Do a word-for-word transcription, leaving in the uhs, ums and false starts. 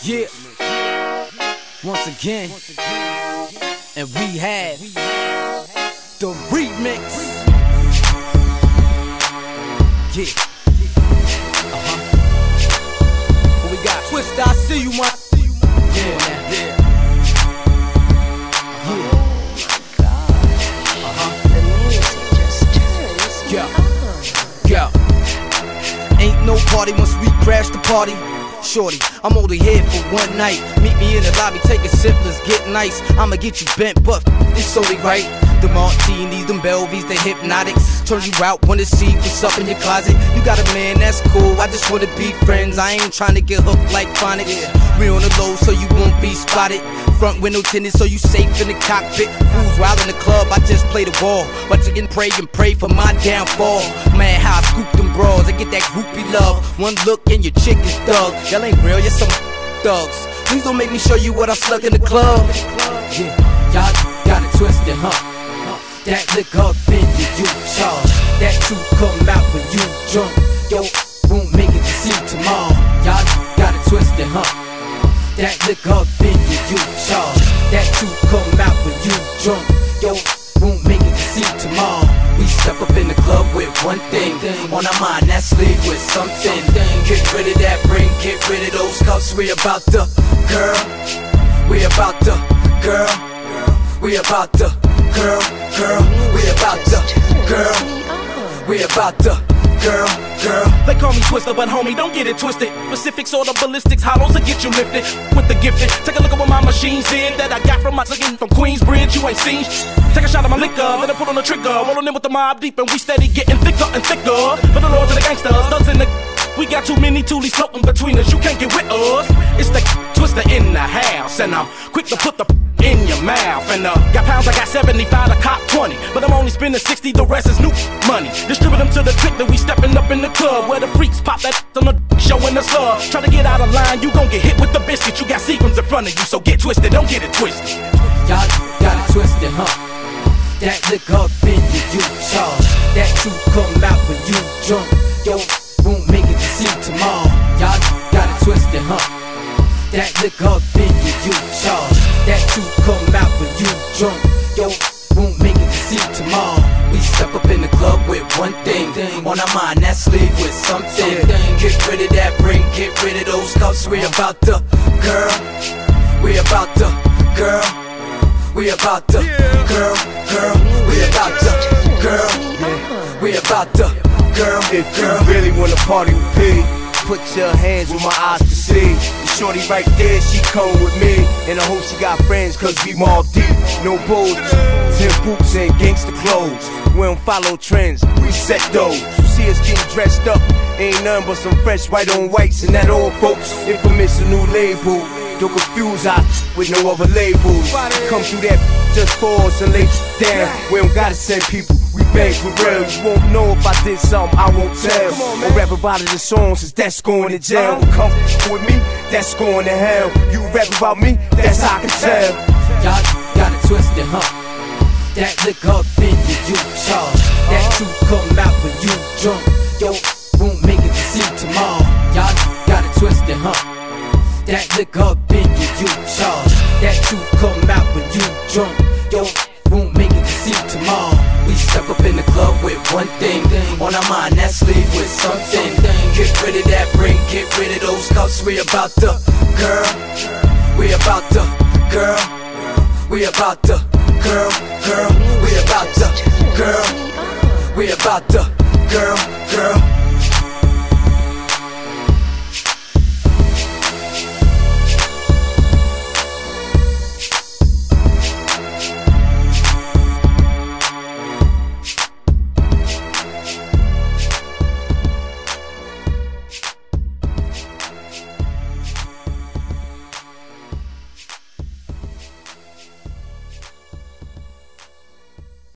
Yeah, once again, and we have the remix. Yeah, uh-huh. What we got? Twista, I see you, man. Yeah, man. Yeah. Yeah. Uh-huh. The music just turns Yeah. Yeah. Ain't no party once we crash the party. Shorty, I'm only here for one night. Meet me in the lobby, take a sip, let's get nice. I'ma get you bent, but it's only right. The martinis, them Belvies, the hypnotics. Turn you out, wanna see what's up in your closet. You got a man, that's cool, I just wanna be friends. I ain't trying to get hooked like phonics. We on the low so you won't be spotted. Front window tinted so you safe in the cockpit. Fools wild in the club, I just play the ball. But you can pray and pray for my downfall. Man, how I scoop them bras, I get that groupie love. One look and your chick is thug. Y'all ain't real, you're some thugs. Please don't make me show you what I sluck in the club. Yeah, y'all got it twisted, huh? That lick up in you, you charge. That truth come out when you drunk. Yo, won't make it to see tomorrow. Y'all got it twisted, huh? That lick up in you, you charge. That truth come out when you drunk. Yo, won't make it to see tomorrow. We step up in the club with one thing on our mind, that's leave with something. Get rid of that ring, get rid of those cuffs. We about to, girl. We about to, girl. We about to, girl, girl. We about to, girl. We about to, girl, girl. They call me Twister, but homie, don't get it twisted. Pacifics or the ballistics, hollows to get you lifted. With the gifted, take a look at what my machines did that I got from my ziggin' from Queensbridge. You ain't seen. Take a shot of my liquor, then I put on the trigger. Rollin' in with the mob deep, and we steady getting thicker and thicker. For the lords and the gangsters, thugs in the. We got too many toolies floating between us. You can't get with us. It's the Twister in the house, and I'm quick to put the in your mouth. And uh, got pounds, I got seventy-five, a cop twenty. But I'm only spending sixty, the rest is new money. Distribute them to the click that we stepping up in the club, where the freaks pop that on the showing us love. Try to get out of line, you gon' get hit with the biscuit. You got sequins in front of you, so get twisted, don't get it twisted. Y'all got it twisted, huh? That lick up in you, you charge. That truth come out when you drunk. Yo, won't make it to see tomorrow. Y'all got it twisted, huh? That lick up in you, you charge. That truth come out when you drunk. Yo, won't make it to see tomorrow. We step up in the club with one thing on our mind, that's leave with something. Get rid of that ring, get rid of those cuffs. We about to, girl. We about to, girl. We about to, girl, girl. We about to, girl. We about to, girl. If you really wanna party with me, put your hands where my eyes can see. The shorty right there, she come with me. And I hope she got friends, cause we mob deep. No boulders, ten boots and gangster clothes. We don't follow trends, we set those. You see us getting dressed up, ain't nothing but some fresh white on whites. And that old folks, infamous a new label. Don't confuse us with no other labels. Come through that just for us and lay you down. We don't gotta send people, we bang for real. You won't know if I did something, I won't tell. Or rap about it in songs, cause that's going to jail. Come with me, that's going to hell. You rap about me, that's how I can tell. Y'all got it twisted, huh? That lick up in you, you charge. That truth come out when you drunk. Yo, won't make it to see tomorrow. Y'all got it twisted, huh? That lick up in you, you charge. That truth come out when you drunk. Yo, won't make it to see tomorrow. We step up in the club with one thing on our mind, that's leave with something. Get rid of that ring, get rid of those cuffs. We about to, girl. We about to, girl. We about to, girl, girl. We about to, girl.